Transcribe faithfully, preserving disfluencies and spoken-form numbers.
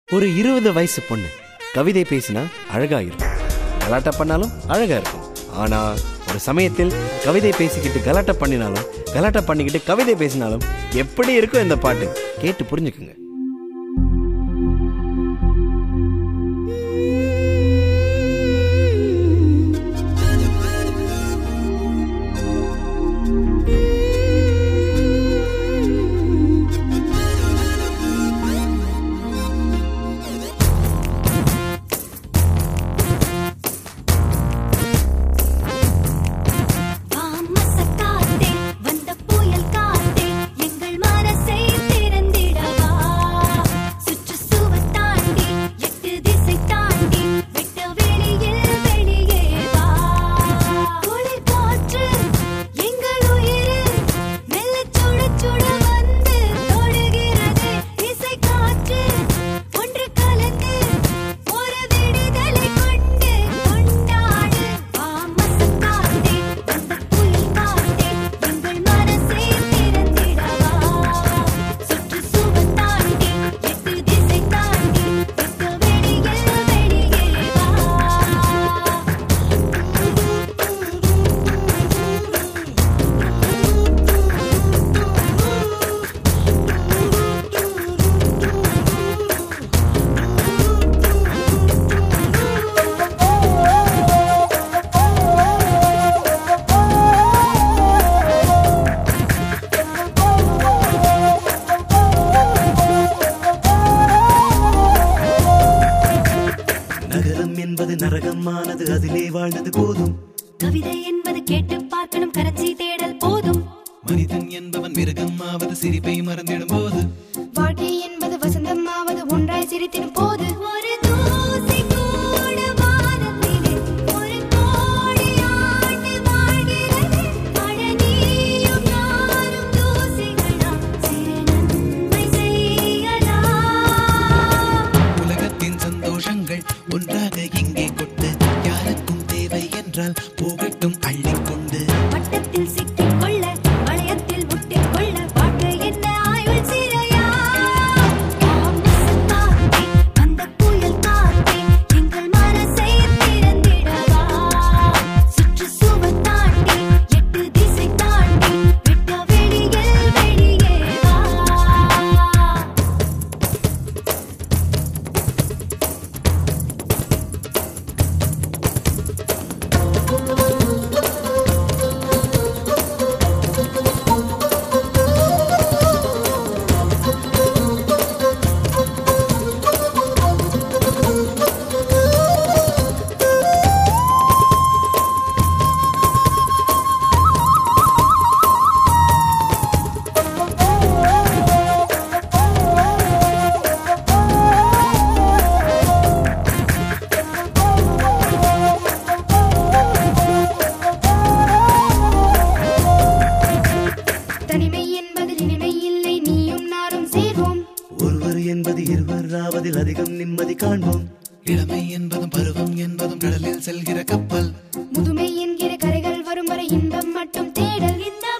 ஒரு இருபது வயசு பொண்ணு கவிதை பேசினா அழகா இருக்கும், கலாட்டா பண்ணாலும் அழகா இருக்கும். ஆனா ஒரு சமயத்தில் கவிதை பேசிக்கிட்டு கலாட்டா பண்ணினாலும் கலாட்டா பண்ணிக்கிட்டு கவிதை பேசினாலும் எப்படி இருக்கும் இந்த பாட்டு? கேட்டு புரிஞ்சுக்குங்க. நரகமானது அதிலே வாழ்ந்தது போதும். கவிதை என்பது கேட்டு பார்க்கணும், கரன்சி தேடல் போதும். மனிதன் என்பவன் மிருகமாவது சிரிப்பை மறந்திடும் போது, வாழ்க்கை என்பது வசந்தமாவது ஒன்றாய் சிரித்திடும் போது, ஒரு தூசி கூட வானத்திலே ஒரு கோடி ஆண்டு வாழ்கிறது. அழகியும் நானும் தூசிகளா சிறு நன்மை செய்யலாம். உலகத்தின் சந்தோஷங்கள் ஒன்றாக இங்கே கொண்டு, யாருக்கும் தேவை என்றால் போகட்டும் அள்ளிக்கொண்டு. வட்டத்தில் சிக்கிக் கொள்ள வளையத்தில் முட்டிக் கொள்ள வாழ்க்கை என்ன ஆயுள் சிறையா? காத்தே அந்த புயல் காத்தே எங்கள் மனசை திறந்திடவா? சுற்றுச்சுவர் தாண்டி எட்டு திசை தாண்டி விட்ட வெளியில் வெளியே வா. தனிமை என்பதில் இனிமை இல்லை, நீயும் நானும் சேர்வோம். ஒருவர் என்பது இருவர் ஆவதில் அதிகம் நிம்மதி காண்போம். இளமை என்பதும் பருவம் என்பதும் கடலில் செல்கிற கப்பல். முதுமை என்கிற கரைகள் வரும் வரை இன்பம் மட்டும் தேடல். இந்த